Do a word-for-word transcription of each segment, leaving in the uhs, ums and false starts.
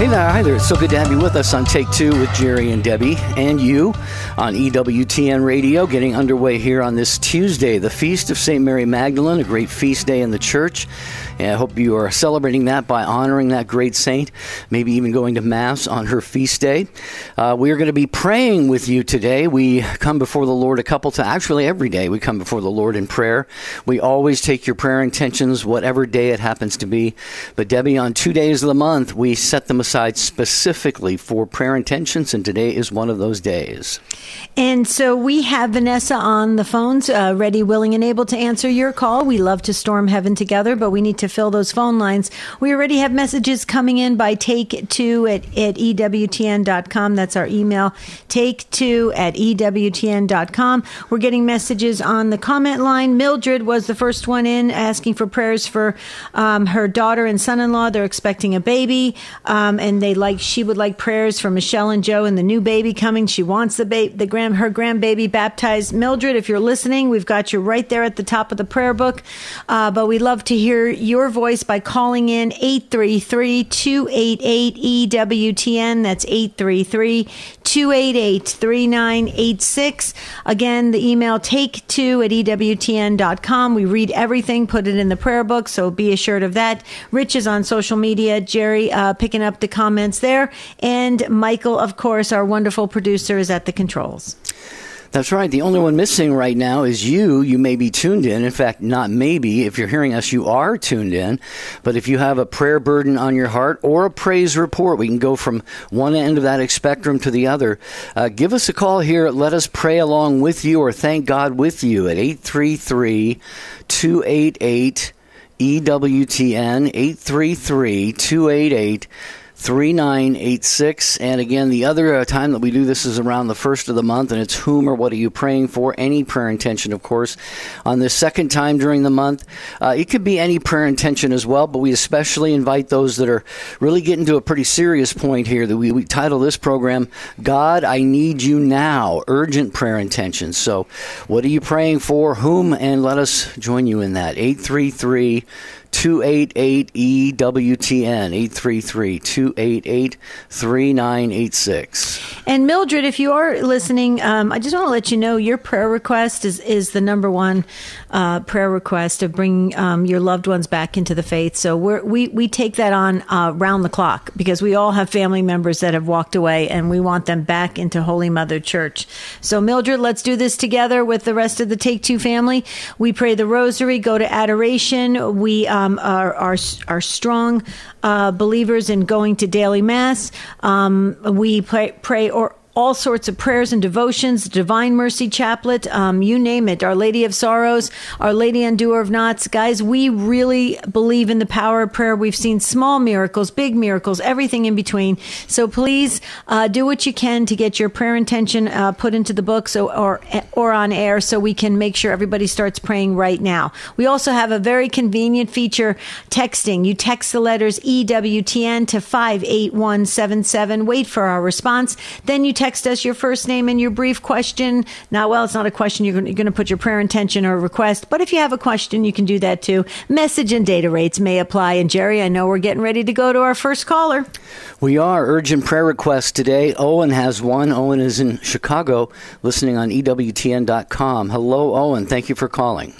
Hey there, hi there. It's so good to have you with us on Take Two with Jerry and Debbie and you on E W T N Radio, getting underway here on this Tuesday, the Feast of Saint Mary Magdalene, a great feast day in the church. And I hope you are celebrating that by honoring that great saint, maybe even going to Mass on her feast day. Uh, we are going to be praying with you today. We come before the Lord a couple times, actually every day we come before the Lord in prayer. We always take your prayer intentions, whatever day it happens to be. But Debbie, on two days of the month, we set them aside specifically for prayer intentions, and today is one of those days. And so we have Vanessa on the phones, uh, ready, willing, and able to answer your call. We love to storm heaven together, but we need to fill those phone lines. We already have messages coming in by take two at, at E W T N dot com. That's our email, take two at E W T N dot com. We're getting messages on the comment line. Mildred was the first one in, asking for prayers for um, her daughter and son-in-law. They're expecting a baby, um, and they like she would like prayers for Michelle and Joe and the new baby coming. She wants the baby, the grand her grandbaby baptized. Mildred, if you're listening, we've got you right there at the top of the prayer book. Uh, but we'd love to hear your voice by calling in eight three three, two eight eight, E W T N. That's eight three three, two eight eight, three nine eight six. Again, the email take two at E W T N dot com. We read everything, put it in the prayer book, so be assured of that. Rich is on social media. Jerry uh, picking up the comments there. And Michael, of course, our wonderful producer, is at the controls. That's right. The only one missing right now is you. You may be tuned in. In fact, not maybe. If you're hearing us, you are tuned in. But if you have a prayer burden on your heart or a praise report, we can go from one end of that spectrum to the other. Uh, give us a call here. Let us pray along with you or thank God with you at eight three three, two eight eight, E W T N, eight three three, two eight eight, three nine eight six. And again, the other uh, time that we do this is around the first of the month, and it's whom or what are you praying for? Any prayer intention, of course. On the second time during the month, uh, it could be any prayer intention as well, but we especially invite those that are really getting to a pretty serious point here. That we, we title this program, God, I Need You Now, Urgent Prayer Intentions. So what are you praying for? Whom? And let us join you in that. eight three three, two eight eight, E W T N, eight three three, two eight eight, three nine eight six. And Mildred, if you are listening, um, I just want to let you know your prayer request is, is the number one uh, prayer request of bringing um, your loved ones back into the faith. So we're, we we take that on uh, round the clock because we all have family members that have walked away and we want them back into Holy Mother Church. So Mildred, let's do this together with the rest of the Take Two family. We pray the rosary, go to adoration. We um, are, are, are strong uh, believers in going to daily Mass. Um, we pray, pray or all sorts of prayers and devotions, Divine Mercy Chaplet, um, you name it, Our Lady of Sorrows, Our Lady Undoer of Knots. Guys, we really believe in the power of prayer. We've seen small miracles, big miracles, everything in between. So please uh, do what you can to get your prayer intention uh, put into the book so, or, or on air so we can make sure everybody starts praying right now. We also have a very convenient feature, texting. You text the letters E W T N to five eight one seven seven. Wait for our response. Then you text Text us your first name and your brief question. Now, well, it's not a question. You're going to put your prayer intention or request. But if you have a question, you can do that too. Message and data rates may apply. And Jerry, I know we're getting ready to go to our first caller. We are. Urgent prayer requests today. Owen has one. Owen is in Chicago, listening on E W T N dot com. Hello, Owen. Thank you for calling.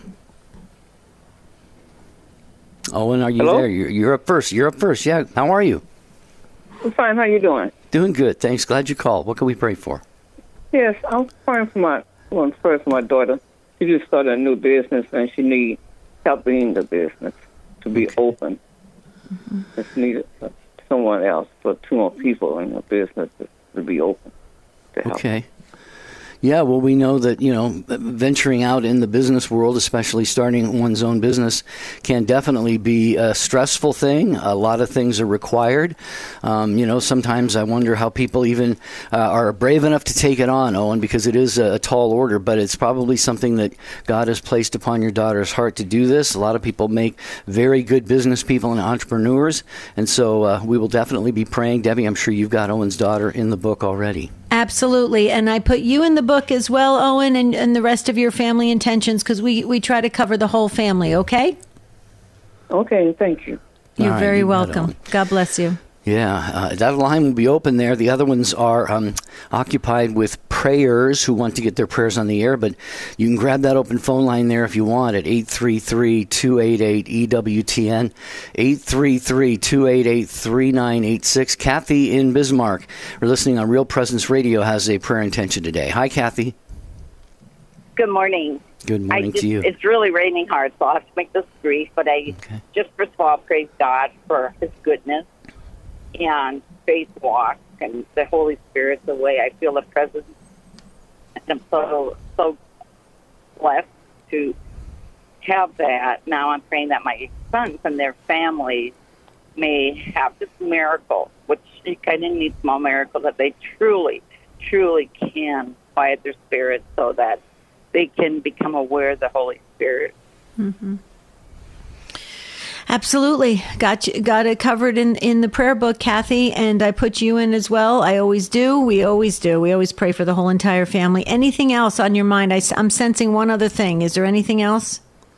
Owen, are you Hello? there? You're, you're up first. You're up first. Yeah. How are you? I'm fine. How you doing? Doing good. Thanks. Glad you called. What can we pray for? Yes, I'm praying for my, well, first my daughter. She just started a new business and she needs help in the business to be Okay. open. Mm-hmm. It's needed for someone else, for two more people in the business to, to be open. To help. Okay. Yeah, well, we know that, you know, venturing out in the business world, especially starting one's own business, can definitely be a stressful thing. A lot of things are required. Um, you know, sometimes I wonder how people even uh, are brave enough to take it on, Owen, because it is a, a tall order, but it's probably something that God has placed upon your daughter's heart to do this. A lot of people make very good business people and entrepreneurs, and so uh, we will definitely be praying. Debbie, I'm sure you've got Owen's daughter in the book already. Absolutely. And I put you in the book as well, Owen, and, and the rest of your family intentions, because we, we try to cover the whole family, okay? Okay, thank you. You're All right, very you got it, welcome. Owen. God bless you. Yeah, uh, that line will be open there. The other ones are um, occupied with prayers who want to get their prayers on the air, but you can grab that open phone line there if you want at eight three three, two eight eight, E W T N, eight three three, two eight eight, three nine eight six. Kathy in Bismarck, we're listening on Real Presence Radio, has a prayer intention today. Hi, Kathy. Good morning. Good morning I just, to you. It's really raining hard, so I'll have to make this brief, but I Okay. just just first of all praise God for his goodness and faith walk and the Holy Spirit, the way I feel the presence. And I'm so, so blessed to have that. Now I'm praying that my sons and their families may have this miracle, which you kind of need small miracle, that they truly, truly can quiet their spirit so that they can become aware of the Holy Spirit. Mm-hmm. Absolutely. Got you, got it covered in, in the prayer book, Kathy, and I put you in as well. I always do. We always do. We always pray for the whole entire family. Anything else on your mind? I, I'm sensing one other thing. Is there anything else?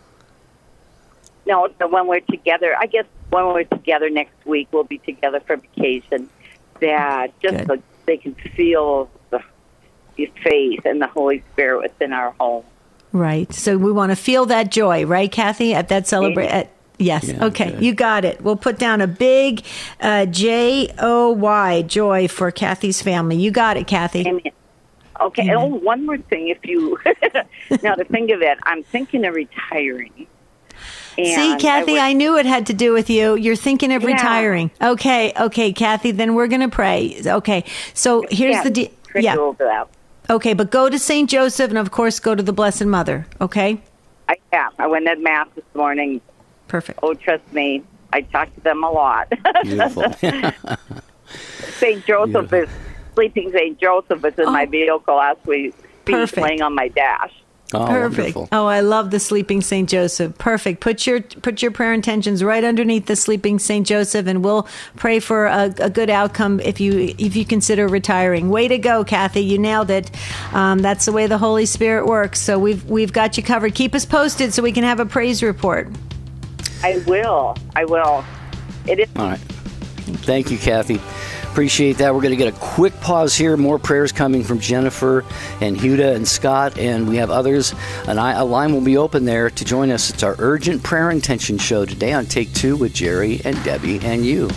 No, so when we're together, I guess when we're together next week, we'll be together for vacation, that just so they can feel the, the faith and the Holy Spirit within our home. Right. So we want to feel that joy, right, Kathy, at that celebration? Yes. Yeah, okay. good. You got it. We'll put down a big uh, J O Y, joy, for Kathy's family. You got it, Kathy. Amen. Okay. Amen. Oh, one more thing. If you, now to think of it, I'm thinking of retiring. And See, Kathy, I, I, I knew it had to do with you. You're thinking of Yeah. retiring. Okay. Okay, Kathy, then we're going to pray. Okay. So here's yeah, the deal. pray Yeah. over that. Okay. But go to Saint Joseph and, of course, go to the Blessed Mother. Okay. I am. I went to Mass this morning. Perfect. Oh, trust me, I talk to them a lot. Beautiful. Saint Joseph Beautiful. is, Sleeping Saint Joseph is in Oh. my vehicle last week, Perfect. laying on my dash. Oh, Perfect. wonderful. Oh, I love the Sleeping Saint Joseph. Perfect. Put your put your prayer intentions right underneath the Sleeping Saint Joseph, and we'll pray for a, a good outcome if you if you consider retiring. Way to go, Kathy! You nailed it. Um, that's the way the Holy Spirit works. So we've we've got you covered. Keep us posted so we can have a praise report. I will. I will. It is. All right. Thank you, Kathy. Appreciate that. We're going to get a quick pause here. More prayers coming from Jennifer and Huda and Scott, and we have others. And I, a line will be open there to join us. It's our Urgent Prayer Intention Show today on Take Two with Jerry and Debbie and you.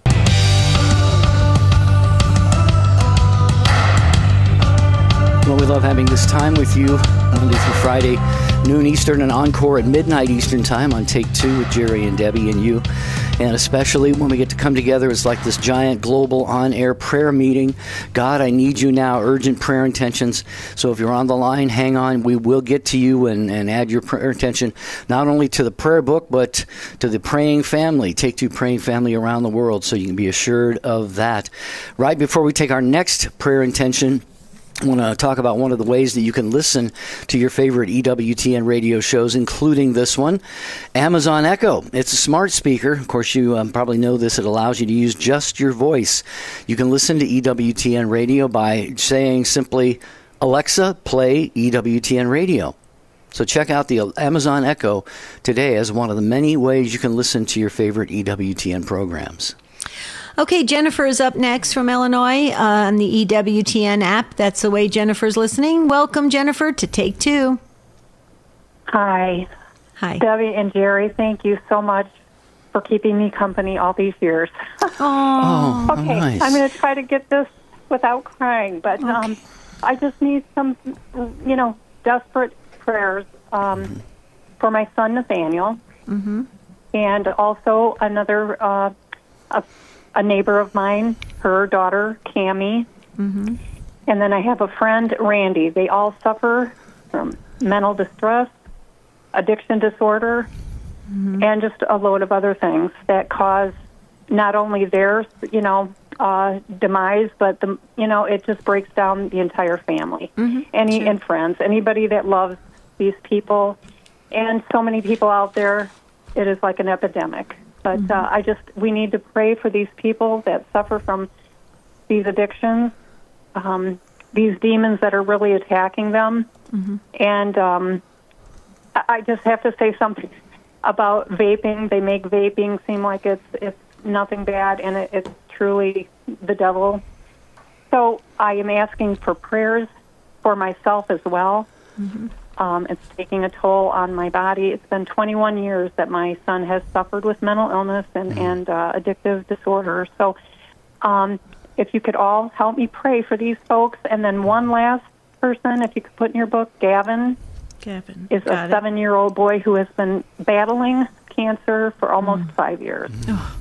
Well, we love having this time with you Monday through Friday, noon Eastern, and encore at midnight Eastern time on Take Two with Jerry and Debbie and you. And especially when we get to come together, it's like this giant global on-air prayer meeting. God, I need you now, urgent prayer intentions. So if you're on the line, hang on. We will get to you and, and add your prayer intention, not only to the prayer book, but to the praying family, Take Two praying family around the world, so you can be assured of that. Right before we take our next prayer intention, I want to talk about one of the ways that you can listen to your favorite E W T N radio shows, including this one, Amazon Echo. It's a smart speaker. Of course, you um, probably know this. It allows you to use just your voice. You can listen to E W T N radio by saying simply, Alexa, play E W T N radio. So check out the Amazon Echo today as one of the many ways you can listen to your favorite E W T N programs. Okay, Jennifer is up next from Illinois uh, on the E W T N app. That's the way Jennifer's listening. Welcome, Jennifer, to Take Two. Hi, Hi. Debbie and Jerry. Thank you so much for keeping me company all these years. Oh, Oh, Okay, nice. I'm going to try to get this without crying, but um, I just need some, you know, desperate prayers um, mm-hmm. for my son Nathaniel, mm-hmm. and also another uh, a, a neighbor of mine, her daughter Cammie, mm-hmm. and then I have a friend Randy. They all suffer from mental distress, addiction disorder, mm-hmm. and just a load of other things that cause not only their, you know, uh, demise, but the, you know, it just breaks down the entire family. Mm-hmm. Any sure. and friends, anybody that loves these people, and so many people out there, it is like an epidemic. But mm-hmm. uh, I just, we need to pray for these people that suffer from these addictions, um, these demons that are really attacking them. Mm-hmm. And um, I I just have to say something about vaping. They make vaping seem like it's it's nothing bad, and it, it's truly the devil. So I am asking for prayers for myself as well. Mm-hmm. Um, it's taking a toll on my body. It's been twenty-one years that my son has suffered with mental illness and, mm-hmm. and uh, addictive disorder. So um, if you could all help me pray for these folks. And then one last person, if you could put in your book, Gavin. Gavin. Is Got a it. seven-year-old boy who has been battling cancer for almost mm. five years. Oh.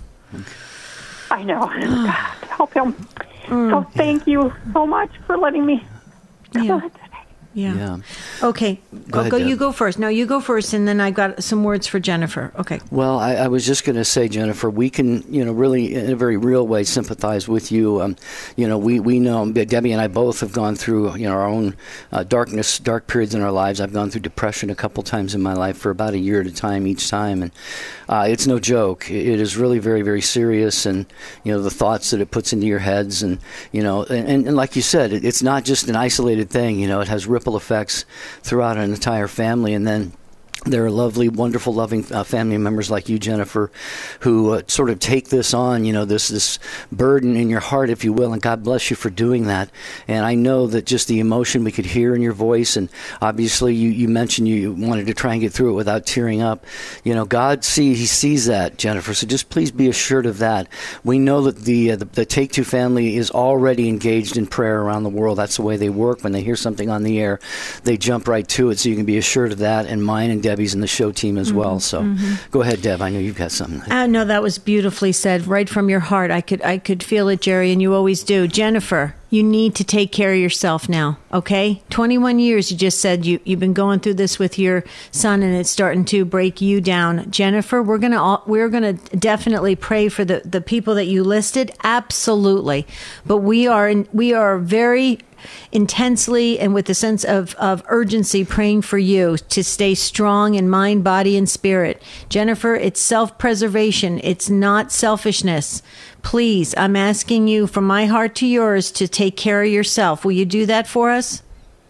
I know. God, help him. Mm. So thank you so much for letting me come yeah. on today. Yeah. Yeah. Okay. Go I'll ahead, go. Deb. You go first. No, you go first, and then I've got some words for Jennifer. Okay. Well, I, I was just going to say, Jennifer, we can, you know, really in a very real way sympathize with you. Um, you know, we, we know, Debbie and I both have gone through, you know, our own uh, darkness, dark periods in our lives. I've gone through depression a couple times in my life for about a year at a time each time. And uh, it's no joke. It is really very, very serious. And, you know, the thoughts that it puts into your heads and, you know, and, and like you said, it, it's not just an isolated thing. You know, it has ripple effects throughout an entire family. And then there are lovely, wonderful, loving uh, family members like you, Jennifer, who uh, sort of take this on, you know, this this burden in your heart, if you will, and God bless you for doing that. And I know that just the emotion we could hear in your voice, and obviously you, you mentioned you wanted to try and get through it without tearing up. You know, God see He sees that, Jennifer, so just please be assured of that. We know that the, uh, the, the Take Two family is already engaged in prayer around the world. That's the way they work. When they hear something on the air, they jump right to it, so you can be assured of that, and mine and Debbie's and the show team as mm-hmm, well. So mm-hmm. Go ahead, Deb. I know you've got something. Uh, no, that was beautifully said, right from your heart. I could I could feel it, Jerry, and you always do. Jennifer, you need to take care of yourself now, okay? twenty-one years, you just said you, you've been going through this with your son, and it's starting to break you down. Jennifer, we're going to we're gonna definitely pray for the, the people that you listed. Absolutely. But we are in, we are very intensely and with a sense of, of urgency praying for you to stay strong in mind, body, and spirit. Jennifer, it's self-preservation. It's not selfishness. Please, I'm asking you from my heart to yours to take care of yourself. Will you do that for us?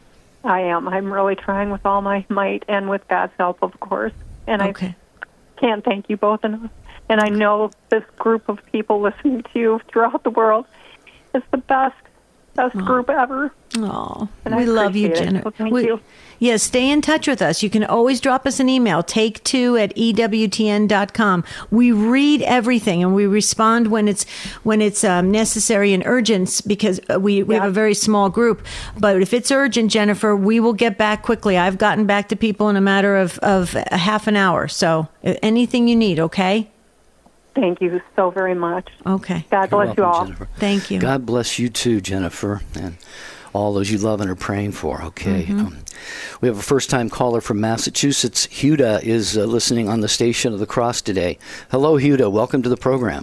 I am. I'm really trying with all my might and with God's help, of course. And okay. I can't thank you both enough. And I know this group of people listening to you throughout the world is the best. Best oh. group ever. Oh, we love you, Jennifer. So thank we, you. Yeah, stay in touch with us. You can always drop us an email, take two at E W T N dot com. We read everything and we respond when it's when it's um, necessary and urgent because we, we yeah. have a very small group. But if it's urgent, Jennifer, we will get back quickly. I've gotten back to people in a matter of, of a half an hour. So anything you need, okay? Thank you so very much. Okay. God bless You're welcome, you all. Jennifer. Thank you. God bless you too, Jennifer, and all those you love and are praying for. Okay. Mm-hmm. Um, we have a first-time caller from Massachusetts. Huda is uh, listening on the Station of the Cross today. Hello, Huda. Welcome to the program.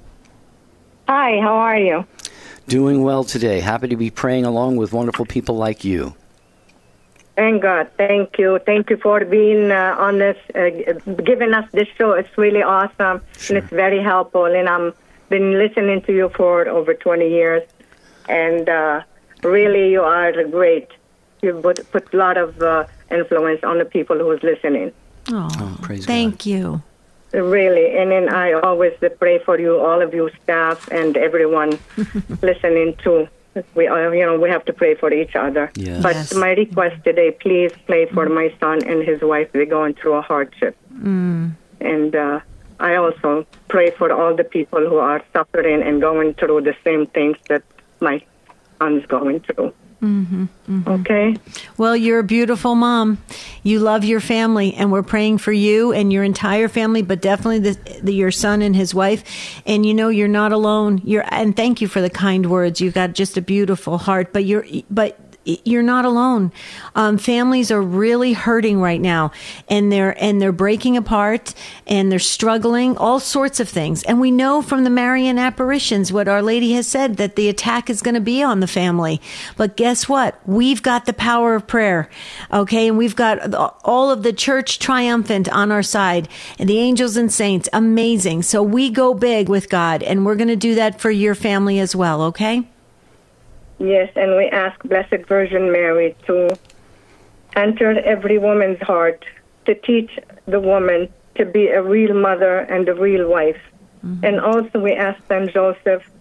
Hi, how are you? Doing well today. Happy to be praying along with wonderful people like you. Thank God. Thank you. Thank you for being uh, on this, uh, giving us this show. It's really awesome, sure. and it's very helpful. And I've been listening to you for over twenty years, and uh, really you are great. You put, put a lot of uh, influence on the people who's listening. Oh, oh praise thank God. you. Really. And then I always pray for you, all of you staff and everyone listening too. We, uh, you know, we have to pray for each other. Yes. But yes. my request today, please pray for my son and his wife. They're going through a hardship. Mm. And uh, I also pray for all the people who are suffering and going through the same things that my son's going through. Mm-hmm, mm-hmm. Okay? Well, you're a beautiful mom. You love your family, and we're praying for you and your entire family, but definitely the, the, your son and his wife. And you know you're not alone. You're, and thank you for the kind words. You've got just a beautiful heart, but you're, but you're not alone. Um, families are really hurting right now, and they're and they're breaking apart, and they're struggling, all sorts of things. And we know from the Marian apparitions what Our Lady has said, that the attack is going to be on the family. But guess what? We've got the power of prayer, okay? And we've got all of the church triumphant on our side, and the angels and saints, amazing. So we go big with God, and we're going to do that for your family as well, okay? Yes, and we ask Blessed Virgin Mary to enter every woman's heart, to teach the woman to be a real mother and a real wife. Mm-hmm. And also we ask Saint Joseph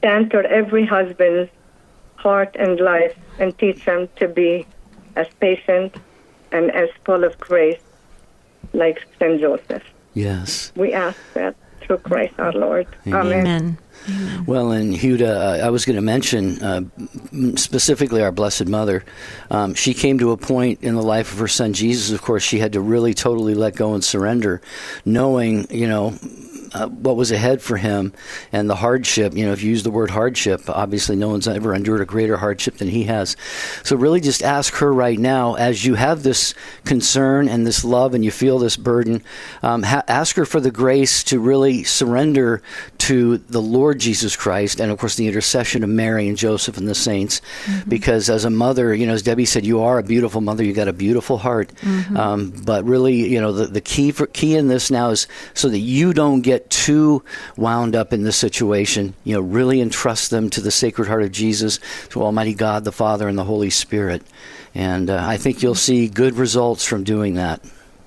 center every husband's heart and life and teach them to be as patient and as full of grace like Saint Joseph. Yes. We ask that through Christ our Lord. Amen. Amen. Amen. Amen. Well, and Huda, uh, I was going to mention uh, specifically our Blessed Mother. Um, she came to a point in the life of her son Jesus, of course, she had to really totally let go and surrender, knowing, you know, Uh, what was ahead for him and the hardship. You know, if you use the word hardship, obviously no one's ever endured a greater hardship than he has. So really just ask her right now, as you have this concern and this love and you feel this burden, um, ha- ask her for the grace to really surrender to the Lord Jesus Christ and, of course, the intercession of Mary and Joseph and the saints. Mm-hmm. Because as a mother, you know, as Debbie said, you are a beautiful mother. You got a beautiful heart. Mm-hmm. Um, but really, you know, the, the key for, key in this now is so that you don't get too wound up in this situation. You know, really entrust them to the Sacred Heart of Jesus, to Almighty God, the Father, and the Holy Spirit. And uh, I think you'll see good results from doing that.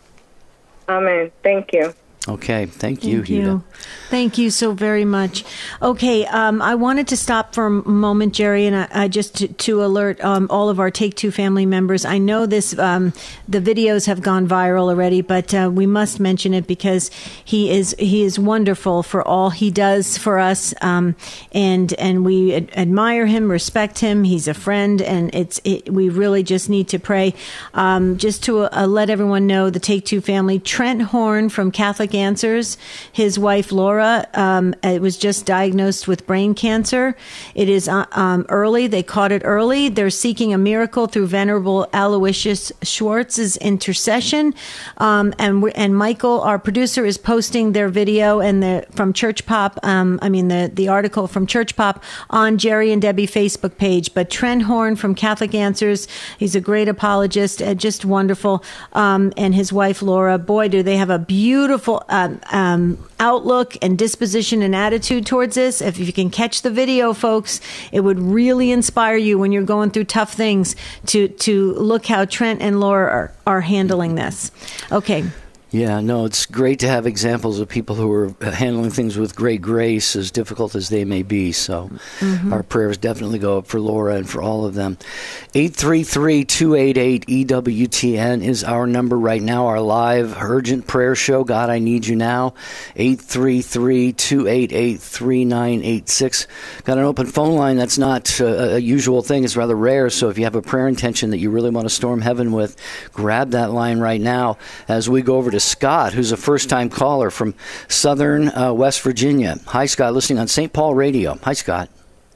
Amen. Thank you. Okay. Thank you, Thank you. Huda. Thank you so very much. Okay, um, I wanted to stop for a moment, Jerry, and I, I just to, to alert um, all of our Take Two family members. I know this, um, the videos have gone viral already, but uh, we must mention it because he is he is wonderful for all he does for us, um, and and we ad- admire him, respect him. He's a friend, and it's it, we really just need to pray. Um, just to uh, let everyone know, the Take Two family, Trent Horn from Catholic Answers, his wife Laura. Um, it was just diagnosed with brain cancer. It is uh, um, early. They caught it early. They're seeking a miracle through Venerable Aloysius Schwartz's intercession. Um, and we, and Michael, our producer, is posting their video and the from Church Pop. Um, I mean the the article from Church Pop on Jerry and Debbie Facebook page. But Trent Horn from Catholic Answers, he's a great apologist, uh, just wonderful. Um, and his wife Laura, boy, do they have a beautiful um, um, outlook and disposition and attitude towards this. If you can catch the video, folks, it would really inspire you when you're going through tough things to to look how Trent and Laura are, are handling this. Okay. Yeah, no, it's great to have examples of people who are handling things with great grace, as difficult as they may be. So mm-hmm. our prayers definitely go up for Laura and for all of them. eight three three, two eight eight, E W T N is our number right now, our live urgent prayer show, God, I Need You Now, eight three three, two eight eight, three nine eight six. Got an open phone line. That's not uh, a usual thing. It's rather rare. So if you have a prayer intention that you really want to storm heaven with, grab that line right now as we go over to Scott, who's a first-time caller from southern uh, West Virginia. Hi, Scott, listening on Saint Paul Radio. Hi, Scott.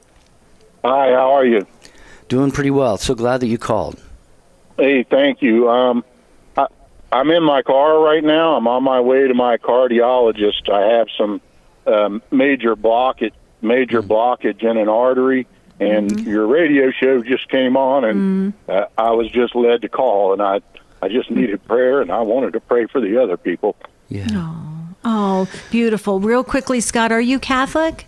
Hi, how are you? Doing pretty well. So glad that you called. Hey, thank you. Um, I, I'm in my car right now. I'm on my way to my cardiologist. I have some um, major blockage, major mm-hmm. blockage in an artery, and mm-hmm. your radio show just came on, and mm-hmm. uh, I was just led to call, and I I just needed prayer, and I wanted to pray for the other people. Yeah. Oh, oh, beautiful. Real quickly, Scott, are you Catholic?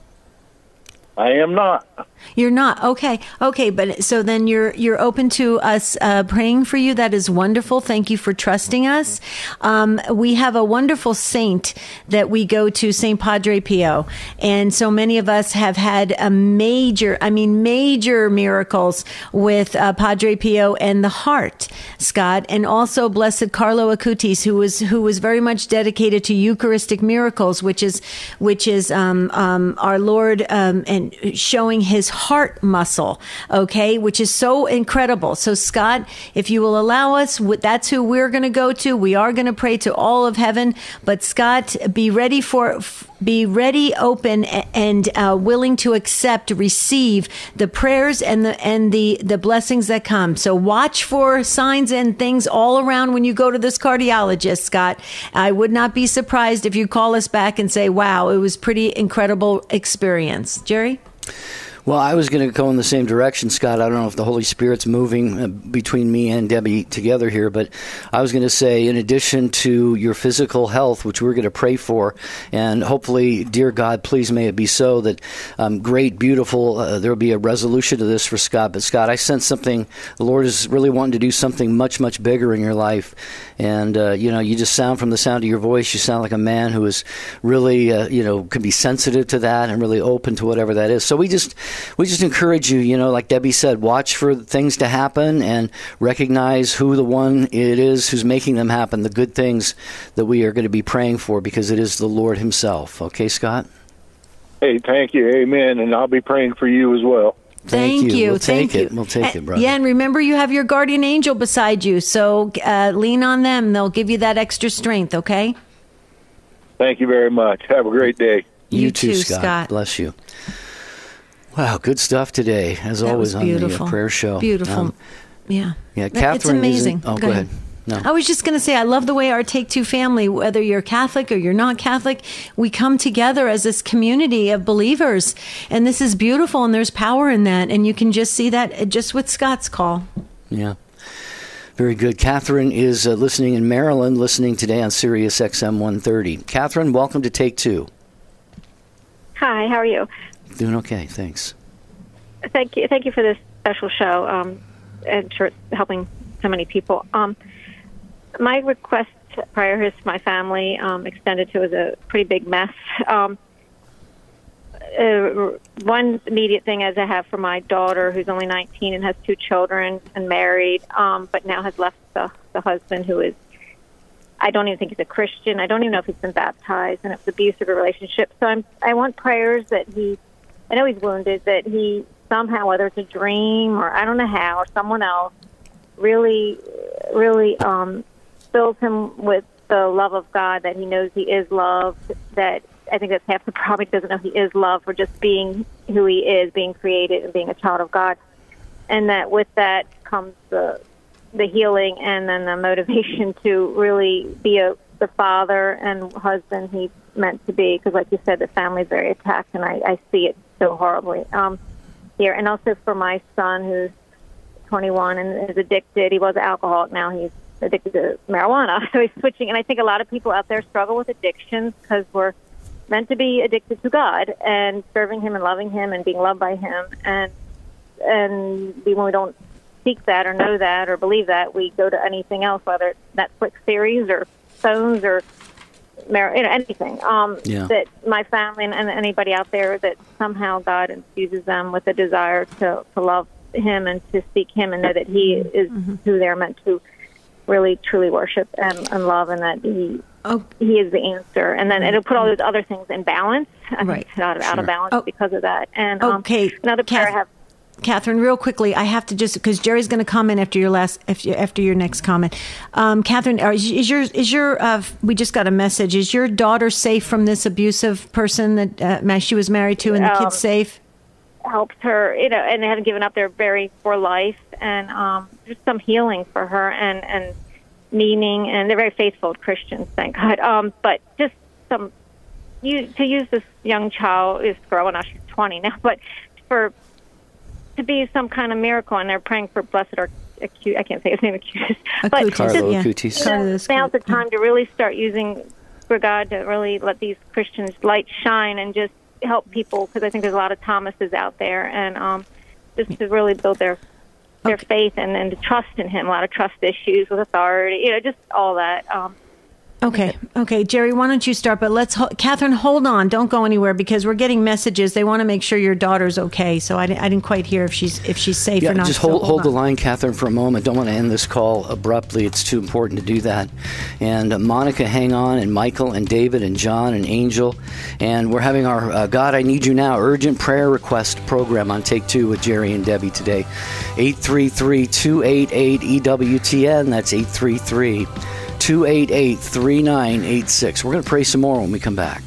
I am not. You're not. Okay. Okay. But so then you're, you're open to us uh, praying for you. That is wonderful. Thank you for trusting us. Um, we have a wonderful saint that we go to, Saint Padre Pio. And so many of us have had a major, I mean, major miracles with uh, Padre Pio and the heart, Scott, and also Blessed Carlo Acutis, who was, who was very much dedicated to Eucharistic miracles, which is, which is, um, um, our Lord, um, and showing his heart muscle, okay, which is so incredible. So, Scott, if you will allow us, that's who we're going to go to. We are going to pray to all of heaven. But, Scott, be ready for, be ready, open, and uh, willing to accept, receive the prayers and the and the the blessings that come. So, watch for signs and things all around when you go to this cardiologist, Scott. I would not be surprised if you call us back and say, "Wow, it was pretty incredible experience." Jerry? Well, I was going to go in the same direction, Scott. I don't know if the Holy Spirit's moving uh, between me and Debbie together here, but I was going to say, in addition to your physical health, which we're going to pray for, and hopefully, dear God, please may it be so, that um, great, beautiful, uh, there will be a resolution to this for Scott. But Scott, I sense something, the Lord is really wanting to do something much, much bigger in your life. And, uh, you know, you just sound, from the sound of your voice, you sound like a man who is really, uh, you know, can be sensitive to that and really open to whatever that is. So we just... We just encourage you, you know, like Debbie said, watch for things to happen and recognize who the one it is who's making them happen, the good things that we are going to be praying for, because it is the Lord himself. Okay, Scott? Hey, thank you. Amen. And I'll be praying for you as well. Thank, Thank you. you. We'll Thank take you. it. We'll take and, it, brother. Yeah, and remember, you have your guardian angel beside you, so uh, lean on them. They'll give you that extra strength, okay? Thank you very much. Have a great day. You, You too, too, Scott. Scott. Bless you. Wow, good stuff today, as That always was on the beautiful. uh, prayer show. Beautiful. Um, yeah. yeah, It's Catherine. amazing. Isn't, oh, Go go ahead. ahead. No. I was just going to say, I love the way our Take Two family, whether you're Catholic or you're not Catholic, we come together as this community of believers. And this is beautiful, and there's power in that. And you can just see that just with Scott's call. Yeah. Very good. Catherine is uh, listening in Maryland, listening today on Sirius X M one thirty. Catherine, welcome to Take Two. Hi, how are you? Doing okay, thanks. Thank you. Thank you for this special show, um, and for helping so many people. Um, my request prior is my family um, extended to was a pretty big mess. Um, uh, one immediate thing as I have for my daughter, who's only nineteen and has two children and married, um, but now has left the, the husband, who is, I don't even think he's a Christian. I don't even know if he's been baptized, and it's an abusive relationship. So I'm, I want prayers that he, I know he's wounded, that he somehow, whether it's a dream or I don't know how, or someone else, really, really um, fills him with the love of God, that he knows he is loved, that I think that's half the problem. He doesn't know he is loved for just being who he is, being created and being a child of God. And that with that comes the the healing and then the motivation to really be a the father and husband he's meant to be. Because like you said, the family's very attacked, and I, I see it so horribly um, here. And also for my son, who's twenty-one and is addicted. He was an alcoholic. Now he's addicted to marijuana. So he's switching. And I think a lot of people out there struggle with addictions because we're meant to be addicted to God and serving him and loving him and being loved by him. And and when we don't seek that or know that or believe that, we go to anything else, whether it's Netflix series or phones or mar- you know, anything. Um, Yeah. That my family and, and anybody out there, that somehow God infuses them with a desire to, to love him and to seek him and know that he is mm-hmm. who they're meant to really truly worship and, and love, and that he Oh. he is the answer. And then it'll put all those other things in balance. I Right. think it's out, out Sure. of balance Oh. because of that. And Okay. um, another prayer I have. Catherine, real quickly, I have to just because Jerry's going to comment after your last after, after your next comment. Um, Catherine, are, is your is your uh, we just got a message? Is your daughter safe from this abusive person that uh, she was married to, and the Um, kid's safe? Helped her, you know, and they haven't given up. They're very for life, and um, just some healing for her and and meaning, and they're very faithful Christians, thank God. Um, but just some you to use this young child, this girl, and she's twenty now, but for to be some kind of miracle, and they're praying for blessed or acute. I can't say his name, Acutis, but Acutis, just, Carlo yeah. Acutis. you know, Carlos, now's the yeah. time to really start using for God to really let these Christians light shine and just help people, because I think there's a lot of Thomases out there, and um, just to really build their their Okay. faith and, and to trust in Him. A lot of trust issues with authority, you know, just all that. Um, Okay, okay, Jerry, why don't you start? But let's, ho- Catherine, hold on, don't go anywhere, because we're getting messages. They want to make sure your daughter's okay. So I, di- I didn't quite hear if she's if she's safe Yeah, or not. just So hold hold the on. line, Catherine, for a moment. Don't want to end this call abruptly. It's too important to do that. And uh, Monica, hang on, and Michael, and David, and John, and Angel. And we're having our uh, God, I Need You Now urgent prayer request program on Take Two with Jerry and Debbie today. eight three three, two eight eight, E W T N. That's eight three three, two eight eight, three nine eight six. We're going to pray some more when we come back.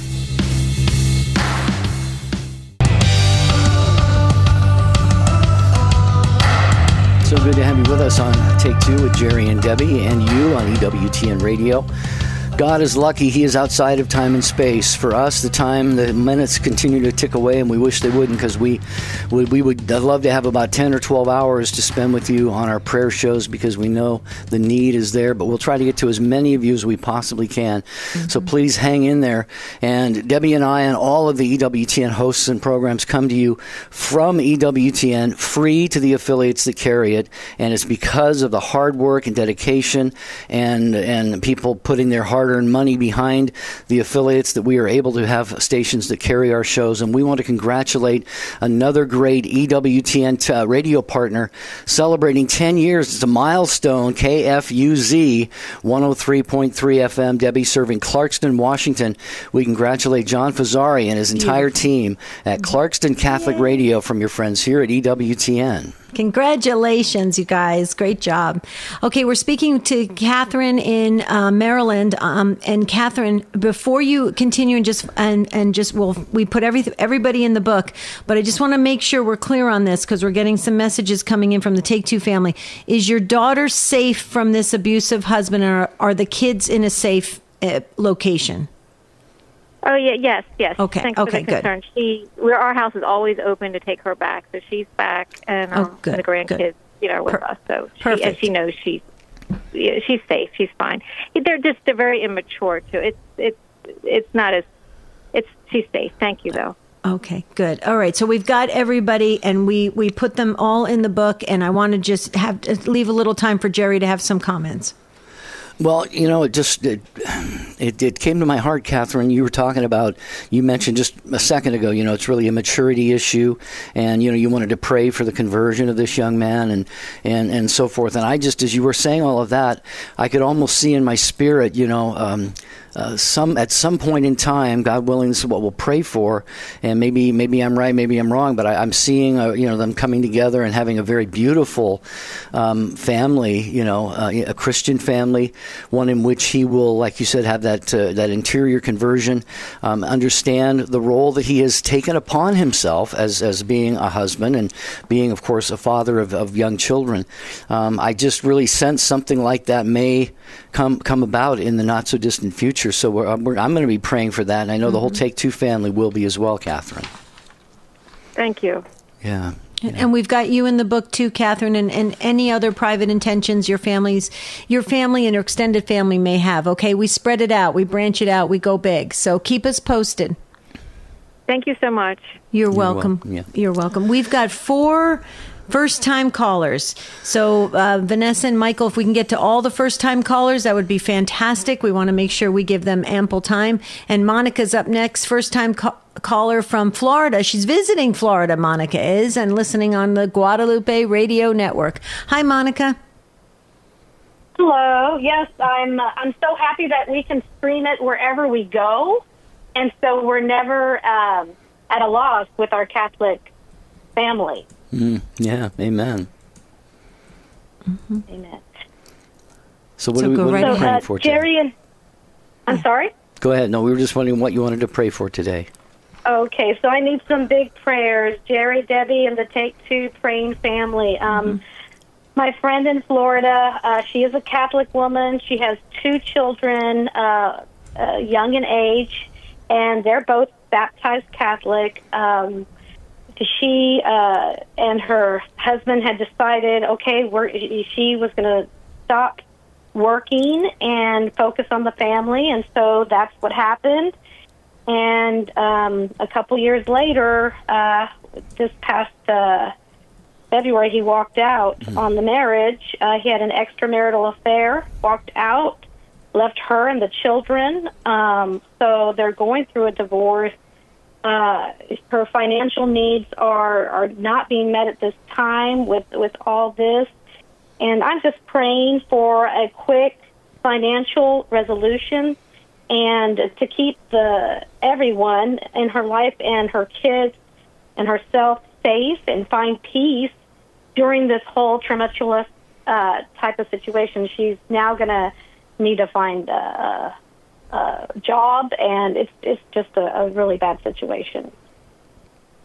So good to have you with us on Take Two with Jerry and Debbie, and you on E W T N Radio. God is lucky. He is outside of time and space. For us, the time, the minutes continue to tick away, and we wish they wouldn't, because we would we would love to have about ten or twelve hours to spend with you on our prayer shows, because we know the need is there. But we'll try to get to as many of you as we possibly can. Mm-hmm. So please hang in there. And Debbie and I and all of the E W T N hosts and programs come to you from E W T N, free to the affiliates that carry it. And it's because of the hard work and dedication and and people putting their hard-earned money behind the affiliates that we are able to have stations that carry our shows. And we want to congratulate another great E W T N t- uh, radio partner celebrating ten years. It's a milestone. K F U Z one oh three point three F M, Debbie, serving Clarkston, Washington. We congratulate John Fazzari and his entire team at Clarkston Catholic Radio from your friends here at E W T N. Congratulations, you guys. Great job. Okay, we're speaking to Catherine in uh, Maryland. Um, and Catherine, before you continue and just and, and just we'll we put every, everybody in the book, but I just want to make sure we're clear on this, because we're getting some messages coming in from the Take Two family. Is your daughter safe from this abusive husband, or are the kids in a safe uh, location? Oh yeah, yes, yes. Okay, Thanks okay, for the concern. good. She, we're, our house is always open to take her back, so she's back, and um, oh, good, the grandkids, good. you know, are with per- us. So she, perfect. and she knows she's yeah, she's safe. She's fine. They're just they're very immature too. It's it's it's not as it's she's safe. Thank you though. Okay, good. All right. So we've got everybody, and we, we put them all in the book, and I want to just have to leave a little time for Jerry to have some comments. Well, you know, it just it, it it came to my heart, Catherine. You were talking about, you mentioned just a second ago, you know, it's really a maturity issue, and you know, you wanted to pray for the conversion of this young man, and and and so forth. And I just, as you were saying all of that, I could almost see in my spirit, you know, um, uh, some at some point in time, God willing, this is what we'll pray for. And maybe maybe I'm right, maybe I'm wrong, but I, I'm seeing, uh, you know, them coming together and having a very beautiful um, family, you know, uh, a Christian family. One in which he will, like you said, have that uh, that interior conversion, um, understand the role that he has taken upon himself as as being a husband and being, of course, a father of, of young children. Um, I just really sense something like that may come come about in the not so distant future. So we're, we're, I'm going to be praying for that, and I know mm-hmm. the whole Take Two family will be as well, Catherine. Thank you. Yeah. Yeah. And we've got you in the book too, Catherine, and, and any other private intentions your families, your family and your extended family may have. Okay, we spread it out, we branch it out, we go big. So keep us posted. Thank you so much. You're, You're welcome. welcome. Yeah. You're welcome. We've got four first-time callers. So uh, Vanessa and Michael, if we can get to all the first-time callers, that would be fantastic. We want to make sure we give them ample time. And Monica's up next, first-time call. caller from Florida. She's visiting Florida, Monica is, and listening on the Guadalupe Radio Network. Hi, Monica. Hello. Yes, I'm uh, I'm so happy that we can stream it wherever we go, and so we're never um, at a loss with our Catholic family. Mm, yeah, amen. Mm-hmm. Amen. So what so are we, what right are we so, praying uh, for today? Jerry and I'm sorry? Go ahead. No, we were just wondering what you wanted to pray for today. Okay, so I need some big prayers. Jerry, Debbie, and the Take Two praying family. Um, mm-hmm. My friend in Florida, uh, she is a Catholic woman. She has two children, uh, uh, young in age, and they're both baptized Catholic. Um, she uh, and her husband had decided, okay, we're, she was going to stop working and focus on the family, and so that's what happened. And um, a couple years later, uh, this past uh, February, he walked out mm-hmm. on the marriage. Uh, he had an extramarital affair, walked out, left her and the children. Um, so they're going through a divorce. Uh, her financial needs are, are not being met at this time with, with all this. And I'm just praying for a quick financial resolution and to keep the everyone in her life and her kids and herself safe and find peace during this whole tumultuous uh, type of situation. She's now going to need to find a, a job, and it's it's just a, a really bad situation.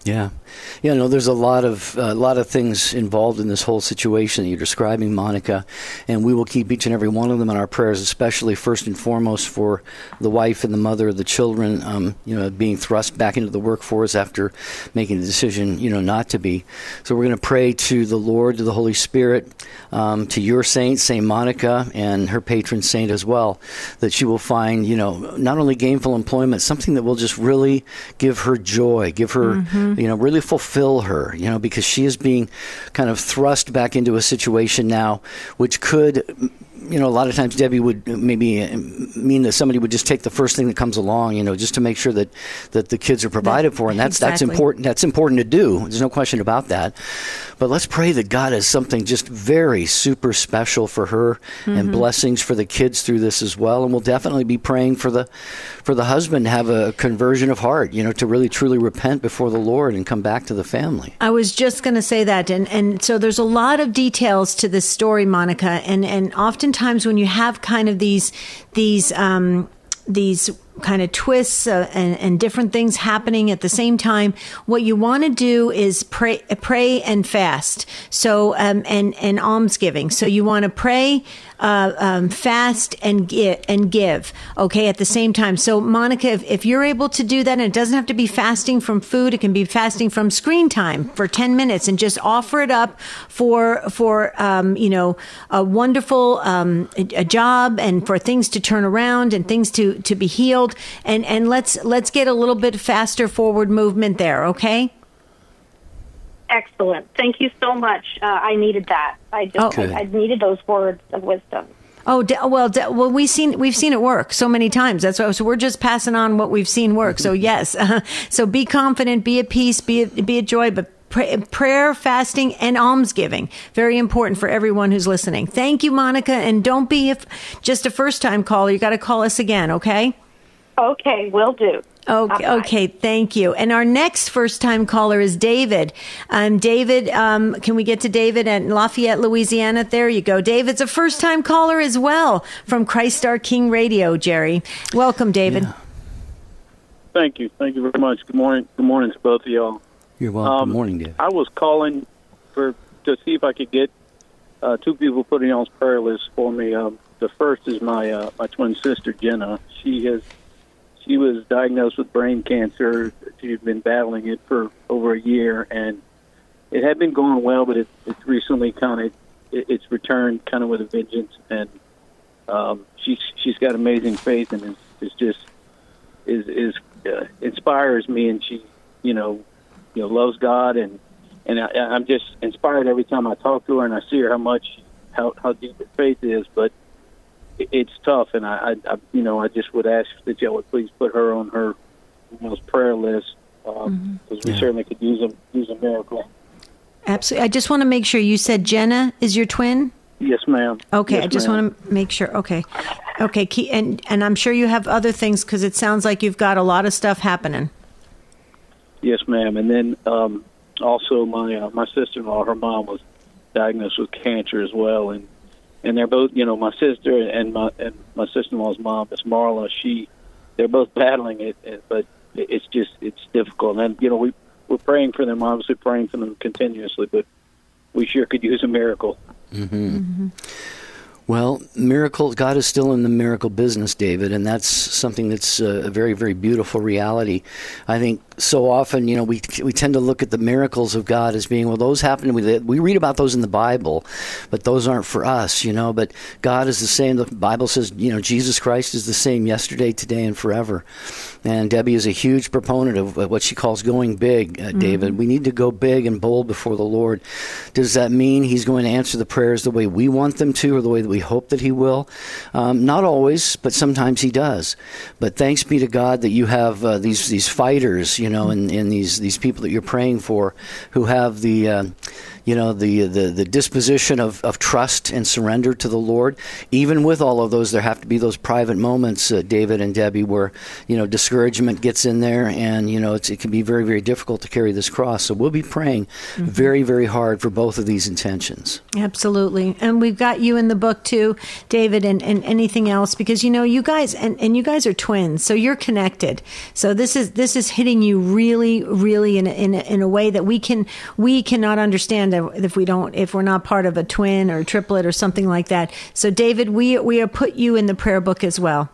Yeah. Yeah, no, there's a lot of a uh, lot of things involved in this whole situation that you're describing, Monica, and we will keep each and every one of them in our prayers, especially first and foremost for the wife and the mother of the children, um, you know, being thrust back into the workforce after making the decision, you know, not to be. So we're going to pray to the Lord, to the Holy Spirit, um, to your saint, Saint Monica, and her patron saint as well, that she will find, you know, not only gainful employment, something that will just really give her joy, give her, mm-hmm. you know, really fulfill her, you know, because she is being kind of thrust back into a situation now, which could, you know, a lot of times Debbie would maybe mean that somebody would just take the first thing that comes along, you know, just to make sure that, that the kids are provided for. And that's, exactly. that's important. That's important to do. There's no question about that. But let's pray that God has something just very super special for her mm-hmm. and blessings for the kids through this as well. And we'll definitely be praying for the, for the husband to have a conversion of heart, you know, to really truly repent before the Lord and come back to the family. I was just going to say that. And, and so there's a lot of details to this story, Monica. And, and oftentimes Times when you have kind of these these um, these kind of twists uh, and, and different things happening at the same time, what you want to do is pray, pray and fast. So um, and and almsgiving. So you want to pray, uh, um, fast, and give, and give. Okay, at the same time. So Monica, if, if you're able to do that, and it doesn't have to be fasting from food, it can be fasting from screen time for ten minutes, and just offer it up for for um, you know a wonderful um, a, a job, and for things to turn around and things to to be healed. And and let's let's get a little bit faster forward movement there, okay? Excellent. Thank you so much. Uh, I needed that. I just oh. I, I needed those words of wisdom. Oh well, well we've seen we've seen it work so many times. That's why. So we're just passing on what we've seen work. So yes, uh, so be confident, be at peace, be at, be at joy, but. Pray, prayer, fasting, and almsgiving. Very important for everyone who's listening. Thank you, Monica. And don't be if just a first-time caller. You got to call us again, okay? Okay, will do. Okay, Bye-bye. okay, thank you. And our next first-time caller is David. Um, David, um, can we get to David at Lafayette, Louisiana? There you go. David's a first-time caller as well from Christ Our King Radio, Jerry. Welcome, David. Yeah. Thank you. Thank you very much. Good morning. Good morning to both of y'all. You're welcome. Um, Good morning, David. I was calling for to see if I could get uh, two people put on y'all's prayer list for me. Um, the first is my uh, my twin sister Jenna. She has she was diagnosed with brain cancer. She's been battling it for over a year, and it had been going well, but it, it's recently kind of it, it's returned kind of with a vengeance. And um, she's she's got amazing faith, and it's, it's just is is uh, inspires me, and she you know. You know, loves God, and and I, I'm just inspired every time I talk to her and I see her how much how how deep her faith is. But it, it's tough, and I, I, I you know I just would ask that y'all would please put her on her you know, prayer list because um, mm-hmm. we yeah. certainly could use a use a miracle. Absolutely. I just want to make sure you said Jenna is your twin. Yes, ma'am. Okay, yes, I just ma'am. want to make sure. Okay, okay, and and I'm sure you have other things because it sounds like you've got a lot of stuff happening. Yes, ma'am. And then um, also my uh, my sister-in-law, her mom was diagnosed with cancer as well, and and they're both, you know, my sister and my and my sister-in-law's mom, Miss Marla. She, they're both battling it, but it's just it's difficult. And you know, we we're praying for them, obviously praying for them continuously, but we sure could use a miracle. Mm-hmm. Mm-hmm. Well, miracles, God is still in the miracle business, David, and that's something that's a very, very beautiful reality. I think so often, you know, we we tend to look at the miracles of God as being, well, those happen, we, we read about those in the Bible, but those aren't for us, you know, but God is the same. The Bible says, you know, Jesus Christ is the same yesterday, today, and forever. And Debbie is a huge proponent of what she calls going big, uh, David. Mm-hmm. We need to go big and bold before the Lord. Does that mean he's going to answer the prayers the way we want them to or the way that we hope that he will? Um, not always, but sometimes he does. But thanks be to God that you have uh, these these fighters, you know, and, and these these people that you're praying for who have the... Uh, you know, the, the, the disposition of, of trust and surrender to the Lord. Even with all of those, there have to be those private moments, uh, David and Debbie, where, you know, discouragement gets in there and, you know, it's, it can be very, very difficult to carry this cross. So we'll be praying mm-hmm. very, very hard for both of these intentions. Absolutely. And we've got you in the book, to, David, and, and anything else, because, you know, you guys, and, and you guys are twins, so you're connected. So this is, this is hitting you really, really in a, in a, in a way that we can, we cannot understand if we don't, if we're not part of a twin or a triplet or something like that. So David, we, we have put you in the prayer book as well.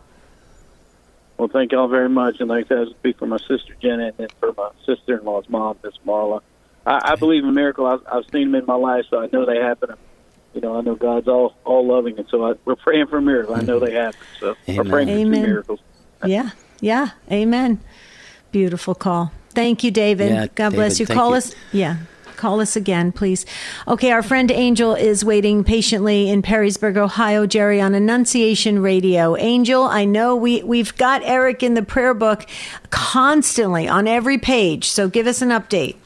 Well, thank y'all very much. And like I said, I speak for my sister Jenna and then for my sister-in-law's mom, Miss Marla. I, I believe in miracles. I've, I've seen them in my life, so I know they happen. You know, I know God's all, all loving, and so I, we're praying for miracles. I know they happen, so Amen. we're praying for Amen. two miracles. Yeah, yeah, amen. Beautiful call. Thank you, David. Yeah, God bless David, you. thank Call you. us. Yeah. Call us again, please. Okay, our friend Angel is waiting patiently in Perrysburg, Ohio, Jerry, on Annunciation Radio. Angel, I know we, we've got Eric in the prayer book constantly on every page, so give us an update.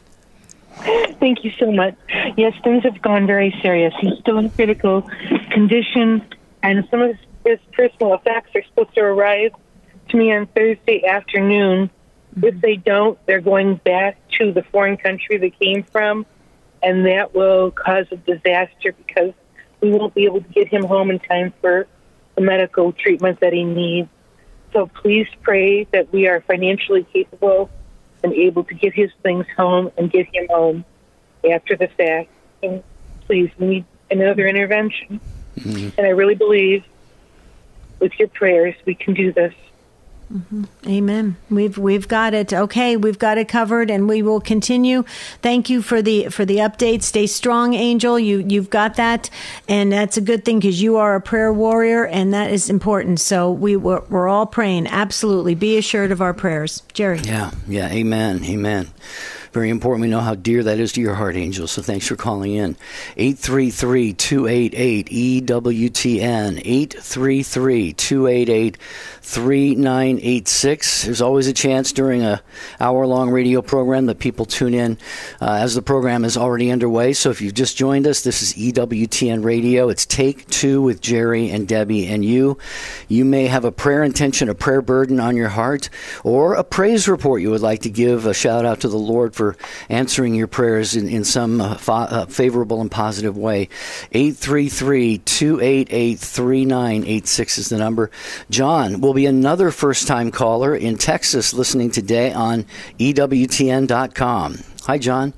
Thank you so much. Yes, things have gone very serious. He's still in critical condition, and some of his personal effects are supposed to arrive to me on Thursday afternoon. If they don't, they're going back to the foreign country they came from, and that will cause a disaster because we won't be able to get him home in time for the medical treatment that he needs. So please pray that we are financially capable and able to get his things home and get him home after the fact. And please, we need another intervention. Mm-hmm. And I really believe with your prayers we can do this. Mm-hmm. Amen. We've we've got it. Okay, we've got it covered, and we will continue. Thank you for the for the update. Stay strong, Angel. You you've got that, and that's a good thing because you are a prayer warrior, and that is important. So we we're, we're all praying. Absolutely, be assured of our prayers, Jerry. Yeah, yeah. Amen. Amen. Very important. We know how dear that is to your heart, Angel. So thanks for calling in. eight three three, two eight eight, E W T N. eight three three, two eight eight, three nine eight six. There's always a chance during a hour-long radio program that people tune in uh, as the program is already underway. So if you've just joined us, this is E W T N Radio. It's Take Two with Jerry and Debbie and you. You may have a prayer intention, a prayer burden on your heart, or a praise report you would like to give a shout-out to the Lord for answering your prayers in, in some uh, fa- uh, favorable and positive way. eight three three, two eight eight, three nine eight six is the number. John will be another first-time caller in Texas listening today on E W T N dot com. Hi, John.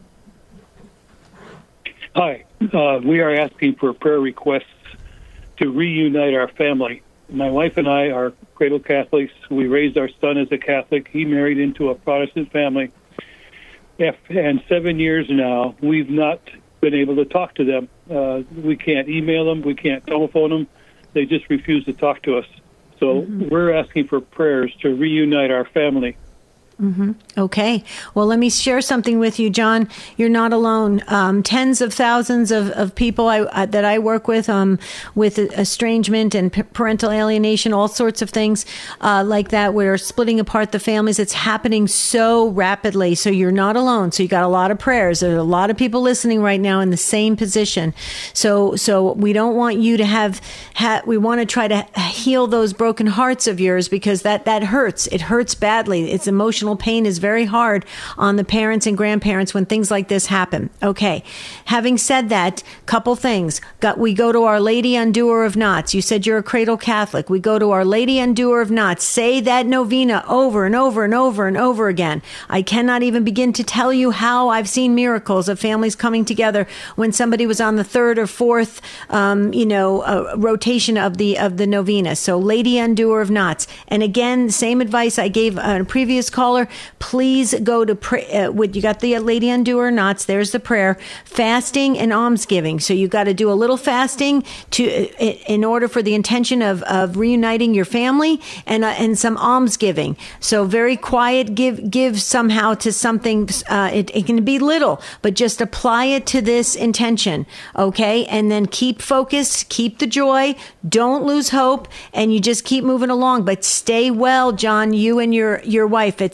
Hi. Uh, we are asking for prayer requests to reunite our family. My wife and I are cradle Catholics. We raised our son as a Catholic. He married into a Protestant family. And seven years now, we've not been able to talk to them. Uh, we can't email them. We can't telephone them. They just refuse to talk to us. So mm-hmm. we're asking for prayers to reunite our family. Mm-hmm. Okay. Well, let me share something with you, John. You're not alone. Um, tens of thousands of, of people I, I, that I work with, um, with estrangement and p- parental alienation, all sorts of things uh, like that, where splitting apart the families. It's happening so rapidly. So you're not alone. So you got a lot of prayers. There are a lot of people listening right now in the same position. So, so we don't want you to have, ha- we want to try to heal those broken hearts of yours because that, that hurts. It hurts badly. It's emotional. Pain is very hard on the parents and grandparents when things like this happen. Okay. Having said that, couple things. Got, we go to Our Lady Undoer of Knots. You said you're a cradle Catholic. We go to Our Lady Undoer of Knots. Say that novena over and over and over and over again. I cannot even begin to tell you how I've seen miracles of families coming together when somebody was on the third or fourth, um, you know, uh, rotation of the of the novena. So Lady Undoer of Knots. And again, same advice I gave on a previous call. Please go to pray. Uh, with, you got the Lady Undoer Knots. There's the prayer. Fasting and almsgiving. So you got to do a little fasting to uh, in order for the intention of, of reuniting your family, and uh, and some almsgiving. So very quiet. Give give somehow to something. Uh, it, it can be little, but just apply it to this intention. Okay, and then keep focused. Keep the joy. Don't lose hope, and you just keep moving along. But stay well, John. You and your your wife. It's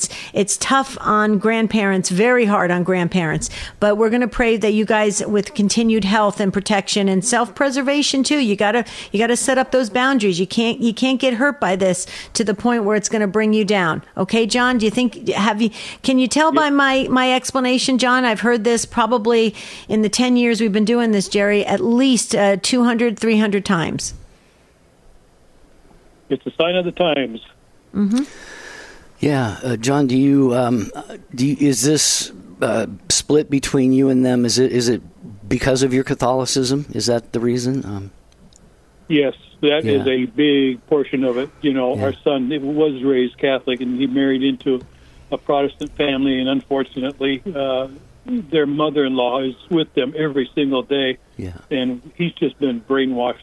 it's tough on grandparents, very hard on grandparents. But we're going to pray that you guys, with continued health and protection and self-preservation too, you gotta you gotta set up those boundaries. You can't you can't get hurt by this to the point where it's going to bring you down. Okay, John? Do you think have you? Can you tell by my my explanation, John? I've heard this probably in the ten years we've been doing this, Jerry, at least uh, two hundred, three hundred times. It's a sign of the times. Mm-hmm. Yeah, uh, John, do you um, do you, is this uh, split between you and them? Is it is it because of your Catholicism? Is that the reason? Um, yes, that yeah. is a big portion of it. You know, yeah. our son was raised Catholic, and he married into a Protestant family, and unfortunately, uh, their mother-in-law is with them every single day, yeah. and he's just been brainwashed.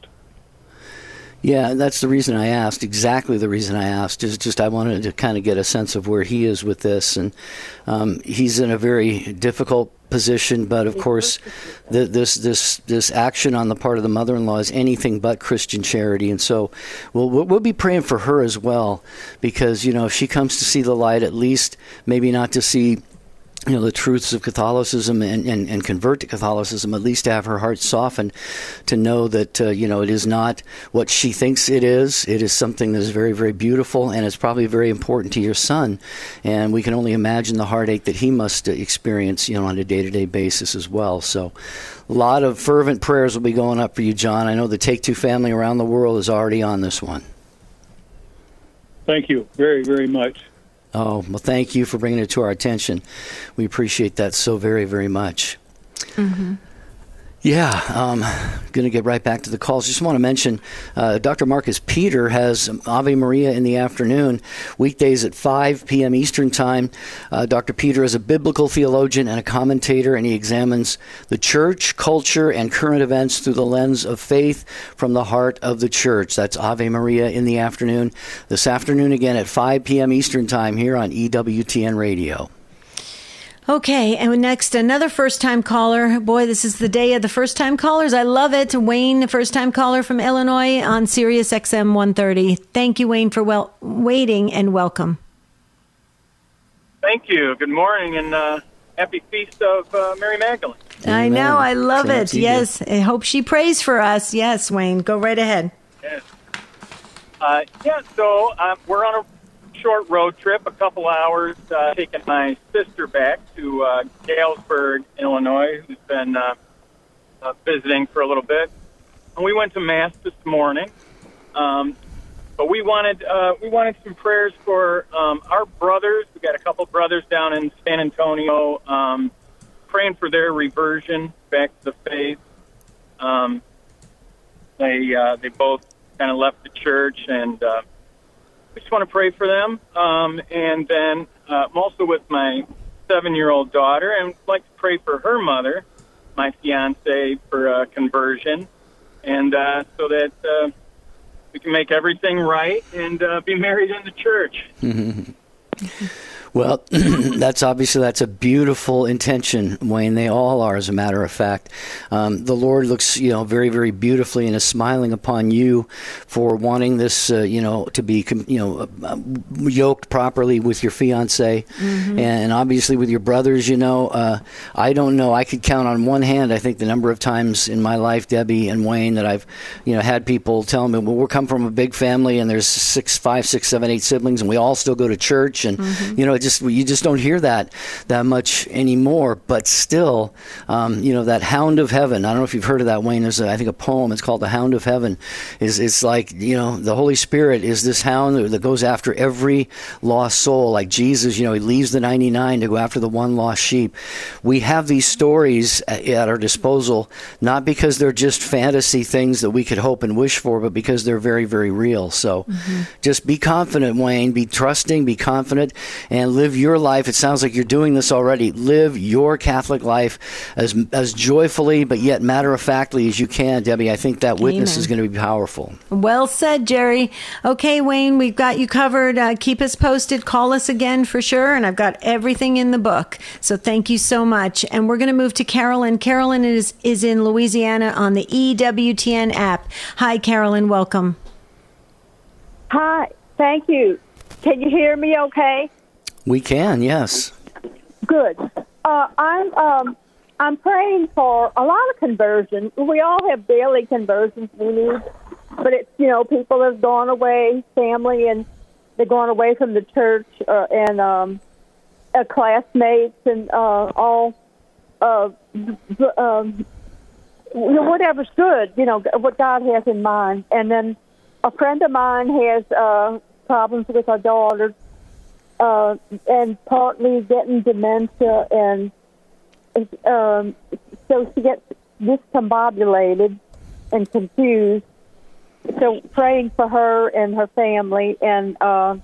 Yeah, that's the reason I asked, exactly the reason I asked, is just I wanted to kind of get a sense of where he is with this. And um, he's in a very difficult position, but of course, the, this this this action on the part of the mother-in-law is anything but Christian charity. And so we'll, we'll be praying for her as well, because, you know, if she comes to see the light, at least maybe not to see, you know, the truths of Catholicism and, and, and convert to Catholicism, at least to have her heart softened to know that, uh, you know, it is not what she thinks it is. It is something that is very, very beautiful, and it's probably very important to your son. And we can only imagine the heartache that he must experience, you know, on a day-to-day basis as well. So a lot of fervent prayers will be going up for you, John. I know the Take Two family around the world is already on this one. Thank you very, very much. Oh, well, thank you for bringing it to our attention. We appreciate that so very, very much. Mm-hmm. Yeah, um, going to get right back to the calls. Just want to mention uh, Doctor Marcus Peter has Ave Maria in the afternoon, weekdays at five p.m. Eastern Time. Uh, Doctor Peter is a biblical theologian and a commentator, and he examines the church, culture, and current events through the lens of faith from the heart of the church. That's Ave Maria in the afternoon. This afternoon again at five p.m. Eastern Time here on E W T N Radio. Okay, and next, another first-time caller. Boy, this is the day of the first-time callers. I love it. Wayne, first-time caller from Illinois on Sirius X M one thirty. Thank you, Wayne, for well waiting, and welcome. Thank you. Good morning, and uh, happy feast of uh, Mary Magdalene. I know. I love it. Yes. I hope she prays for us. Yes, Wayne. Go right ahead. Yes. Uh, yeah, so uh, we're on a short road trip, a couple hours, uh, taking my sister back to uh, Galesburg, Illinois, who's been uh, uh, visiting for a little bit. And we went to Mass this morning. Um, but we wanted uh, we wanted some prayers for um, our brothers. We got a couple brothers down in San Antonio, um, praying for their reversion back to the faith. Um, they uh, they both kind of left the church, and uh, we just want to pray for them. Um, and then uh, I'm also with my seven-year-old daughter, and I'd like to pray for her mother, my fiance, for uh, conversion, and uh, so that uh, we can make everything right and uh, be married in the church. Well, that's obviously, that's a beautiful intention, Wayne. They all are, as a matter of fact. Um, the Lord looks, you know, very, very beautifully and is smiling upon you for wanting this, uh, you know, to be, you know, uh, yoked properly with your fiance, mm-hmm. and obviously with your brothers. You know, uh, I don't know. I could count on one hand, I think, the number of times in my life, Debbie and Wayne, that I've, you know, had people tell me, well, we come from a big family, and there's six, five, six, seven, eight siblings, and we all still go to church, and mm-hmm. you know, it just you just don't hear that that much anymore. But still, um, you know, that hound of heaven. I don't know if you've heard of that, Wayne. There's, a, I think, a poem. It's called "The Hound of Heaven." Is it's like, you know, the Holy Spirit is this hound that goes after every lost soul. Like Jesus, you know, he leaves the ninety-nine to go after the one lost sheep. We have these stories at our disposal, not because they're just fantasy things that we could hope and wish for, but because they're very, very real. So mm-hmm. just be confident, Wayne. Be trusting, be confident, and live your life. It sounds like you're doing this already. Live your Catholic life as as joyfully, but yet matter-of-factly as you can, Debbie. I think that witness Amen. Is going to be powerful. Well said, Jerry. Okay, Wayne, we've got you covered. Uh, keep us posted. Call us again for sure. And I've got everything in the book. So thank you so much. And we're going to move to Carolyn. Carolyn is, is in Louisiana on the E W T N app. Hi, Carolyn. Welcome. Hi. Thank you. Can you hear me okay? We can, yes. Good. Uh, I'm um, I'm praying for a lot of conversions. We all have daily conversions we need, but it's, you know, people have gone away, family, and they're going away from the church, uh, and um, uh, classmates, and uh, all, uh, um, whatever's good, you know, what God has in mind. And then a friend of mine has uh, problems with her daughter, uh, and partly getting dementia, and um, so she gets discombobulated and confused. So praying for her and her family, and uh,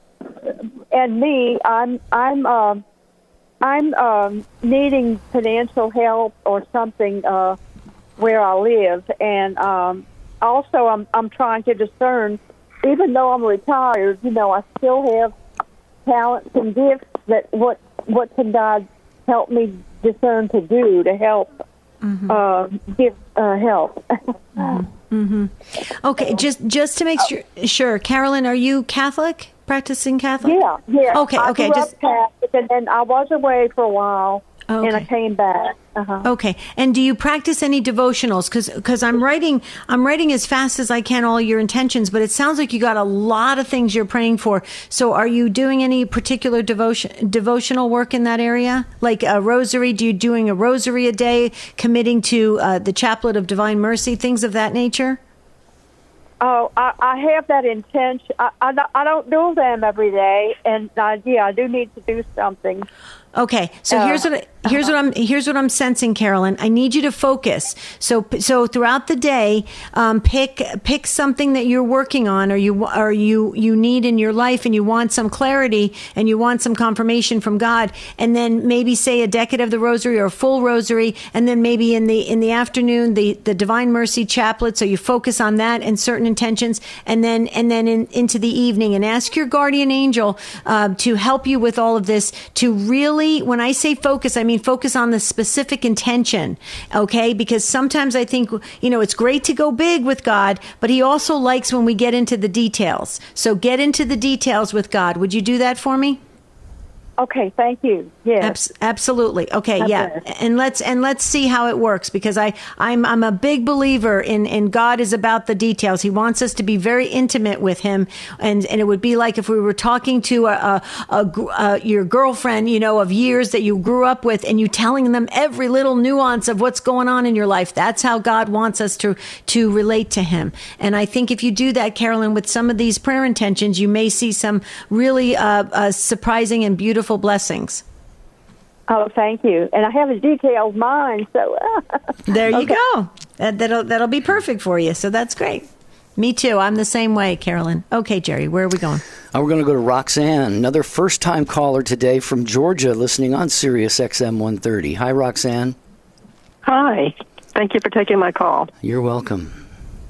and me, I'm I'm uh, I'm um, needing financial help or something uh, where I live, and um, also I'm I'm trying to discern. Even though I'm retired, you know, I still have talents and gifts. That what what can God help me discern to do to help mm-hmm. uh, give uh, help? mm-hmm. Mm-hmm. Okay, just just to make sure, sure, Carolyn, are you Catholic, practicing Catholic? Yeah, yeah. Okay, I okay, grew just up Catholic, and then I was away for a while, okay. and I came back. Uh-huh. Okay, and do you practice any devotionals? Because because I'm writing I'm writing as fast as I can all your intentions, but it sounds like you got a lot of things you're praying for. So are you doing any particular devotion devotional work in that area, like a rosary? Do you doing a rosary a day, committing to uh, the Chaplet of Divine Mercy, things of that nature? Oh, I, I have that intention. I, I, I don't do them every day, and uh, yeah, I do need to do something. Okay, so uh, here's what I, here's what I'm here's what I'm sensing, Carolyn. I need you to focus. So so throughout the day, um, pick pick something that you're working on, or you or you you need in your life, and you want some clarity, and you want some confirmation from God, and then maybe say a decade of the Rosary or a full Rosary, and then maybe in the in the afternoon the the Divine Mercy Chaplet. So you focus on that and certain intentions, and then and then in, into the evening, and ask your guardian angel uh, to help you with all of this. To really, when I say focus, I mean focus on the specific intention, okay? Because sometimes I think, you know, it's great to go big with God, but he also likes when we get into the details. So get into the details with God. Would you do that for me? Okay, thank you. Yes. Abs- absolutely. Okay, Okay. yeah. And let's and let's see how it works, because I I'm I'm a big believer in in God is about the details. He wants us to be very intimate with him, and and it would be like if we were talking to a, a, a, a your girlfriend, you know, of years that you grew up with, and you telling them every little nuance of what's going on in your life. That's how God wants us to to relate to him. And I think if you do that, Carolyn, with some of these prayer intentions, you may see some really uh, uh, surprising and beautiful blessings. Oh, thank you. And I have a detailed mind, so there you okay. go. That, that'll that'll be perfect for you. So that's great. Me too. I'm the same way, Carolyn. Okay, Jerry, where are we going? Uh, we're going to go to Roxanne, another first-time caller today from Georgia, listening on Sirius X M one thirty. Hi, Roxanne. Hi. Thank you for taking my call. You're welcome.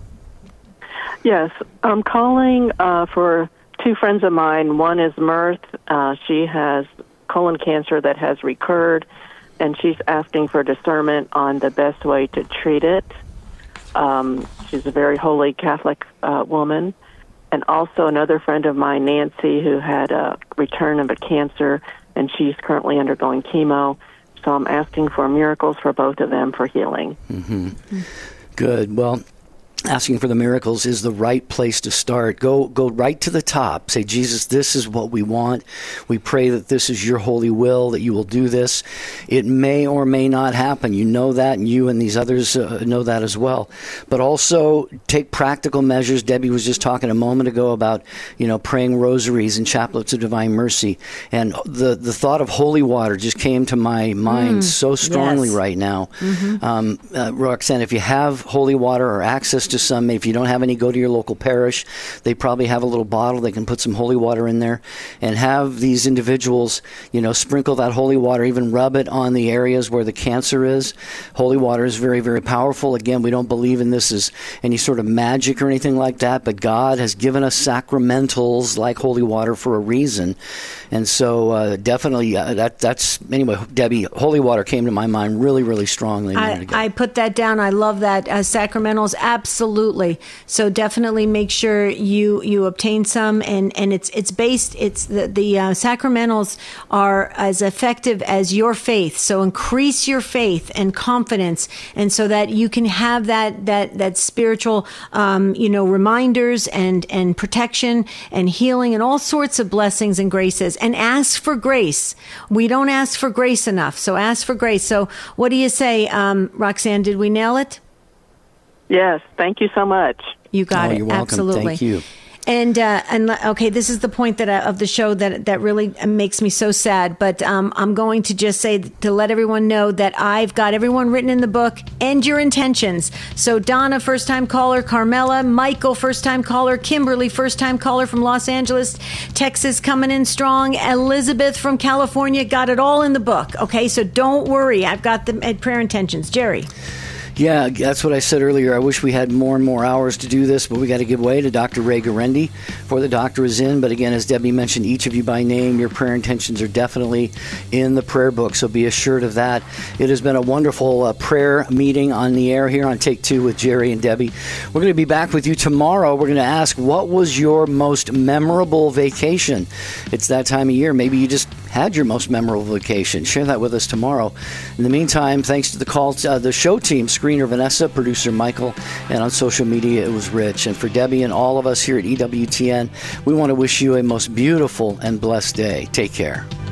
Yes, I'm calling uh, for two friends of mine. One is Mirth. Uh, she has colon cancer that has recurred, and she's asking for discernment on the best way to treat it. Um, she's a very holy Catholic uh, woman. And also another friend of mine, Nancy, who had a return of a cancer, and she's currently undergoing chemo. So I'm asking for miracles for both of them for healing. Mm-hmm. Mm-hmm. Good. Well, asking for the miracles is the right place to start. Go go right to the top. Say, Jesus, this is what we want. We pray that this is your holy will, that you will do this. It may or may not happen. You know that, and you and these others uh, know that as well. But also take practical measures. Debbie was just talking a moment ago about, you know, praying rosaries and chaplets of divine mercy. And the, the thought of holy water just came to my mind mm, so strongly yes. right now. Mm-hmm. Um, uh, Roxanne, if you have holy water or access to some, if you don't have any, go to your local parish. They probably have a little bottle. They can put some holy water in there and have these individuals, you know, sprinkle that holy water, even rub it on the areas where the cancer is. Holy water is very, very powerful. Again, we don't believe in this as any sort of magic or anything like that, but God has given us sacramentals like holy water for a reason. And so uh, definitely uh, that that's, anyway, Debbie, holy water came to my mind really, really strongly. I, I put that down. I love that. Uh, sacramentals, absolutely. Absolutely. So definitely make sure you you obtain some, and and it's it's based it's the the uh, sacramentals are as effective as your faith. So increase your faith and confidence, and so that you can have that that that spiritual um, you know reminders and and protection and healing and all sorts of blessings and graces. And ask for grace. We don't ask for grace enough, so ask for grace. So what do you say, um, Roxanne? Did we nail it? Yes, thank you so much. You got oh, it. You're welcome. Absolutely. Thank you. And uh, and okay, this is the point that I, of the show that that really makes me so sad. But um, I'm going to just say to let everyone know that I've got everyone written in the book and your intentions. So Donna, first time caller, Carmela, Michael, first time caller, Kimberly, first time caller from Los Angeles, Texas, coming in strong, Elizabeth from California, got it all in the book. Okay, so don't worry, I've got the prayer intentions. Jerry. Yeah, that's what I said earlier. I wish we had more and more hours to do this, but we got to give way to Doctor Ray Guarendi before the doctor is in. But again, as Debbie mentioned, each of you by name, your prayer intentions are definitely in the prayer book, so be assured of that. It has been a wonderful uh, prayer meeting on the air here on Take Two with Jerry and Debbie. We're going to be back with you tomorrow. We're going to ask, what was your most memorable vacation? It's that time of year. Maybe you just had your most memorable vacation. Share that with us tomorrow. In the meantime, thanks to the call, uh, the show team, screener Vanessa, producer Michael, and on social media it was Rich. And for Debbie and all of us here at E W T N, we want to wish you a most beautiful and blessed day. Take care.